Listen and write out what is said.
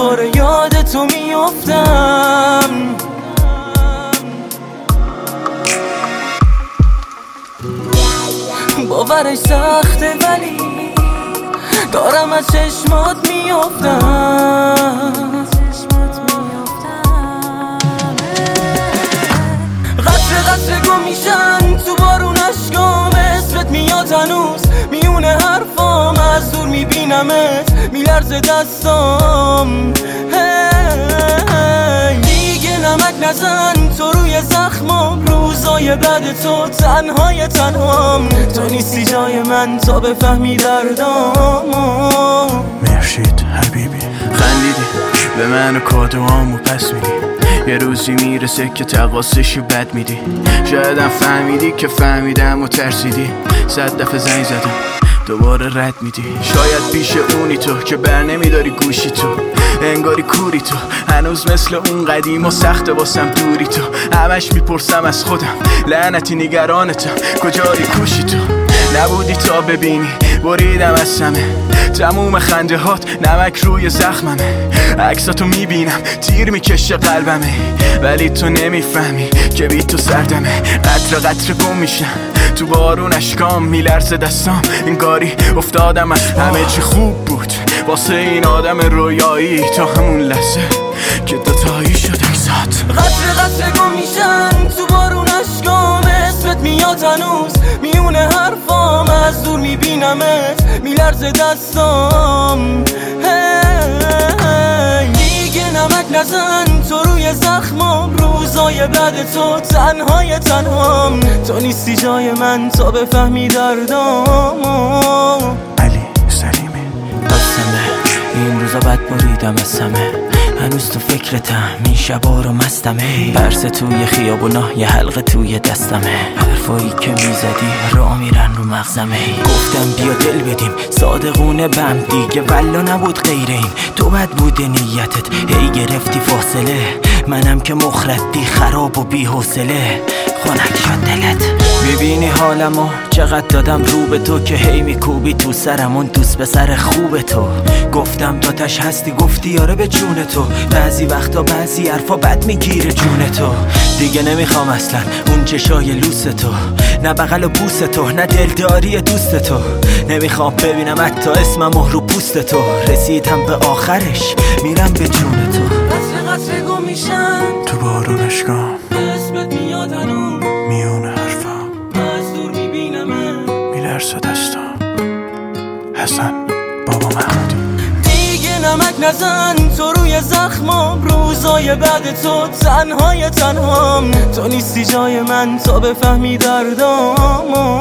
دوباره یاد تو میافتم. باورش سخته ولی دارم از چشمات میافتم. قطره گم میشن تو بارون اشکام، اسمت میاد هنوز میونه حرفام، از دور میبینمت میلرزه دستام. دیگه نمک نزن تو روی زخمام، روزای بعد تو تنهام. تو نیستی جای من تا بفهمی دردام. مرشید حبیبی خندیدی به من و کادوامو پس میدی، یه روزی میرسه که تقاصشی بد میدی. شایدم فهمیدی که فهمیدم و ترسیدی، 100 دفعه زنگ زدم دوباره رد میدی. شاید پیش اونی تو که بر نمیداری گوشی تو، انگاری کوری تو هنوز مثل اون قدیم و سخت واسم دوری تو. همش میپرسم از خودم لعنتی نگرانتم کجایی کوشی تو. نبودی تا ببینی بریدم از سمه، تموم خنده هات نمک روی زخممه. عکساتو میبینم تیر میکشه قلبمه، ولی تو نمیفهمی که بی تو سردمه. قطره گم میشم تو بارون اشکام، میلرزه دستام انگاری افتادم از همه چی خوب بود واسه این آدم رویایی، تا همون لحظه که دوتایی شد اکسات. قطره گم میشن تو بارون اشکام، اسمت میاد هنوز میونه حرفام، از دور میبینمت میلرزه دستام. دیگه نمک نزن تو روی زخمام، روزای بعد تو تنهام. تو نیستی جای من تا بفهمی دردام. علی سلیمی قسمه این روزا بد بریدم از همه، هنوز تو فکرتم این شبا رو مستمه. برس توی خیابونا یه حلقه توی دستمه، حرفایی که میزدی را میرن رو مغزمه. گفتم بیا دل بدیم صادقونه بم دیگه، ولا نبود غیر این. تو بد بوده نیتت هی گرفتی فاصله، منم که مخردی خراب و بی حوصله. خنک شد دلت میبینی حالمو چقدر دادم رو به تو، که هی میکوبی تو سرمون دوست به سر خوب تو. گفتم داتش هستی گفتی آره به جون تو، بعضی وقتا بعضی حرفا بد میگیره جون تو. دیگه نمیخوام اصلا اون چشای لوس تو، نه بغل و بوس تو، نه دلداری دوست تو. نمیخوام ببینم حتی اسمم رو پوست تو، رسیدم به آخرش میرم به جون تو. قطره گم میشن تو بارون اشکام، اسمت میاد هنوز میونه حرفام، از دور میبینمت میلرزه دستام. حسن بابا محمودی دیگه نمک نزن تو روی زخمام، روزای بعد تو تنهام. تو نیستی جای من تا بفهمی دردام.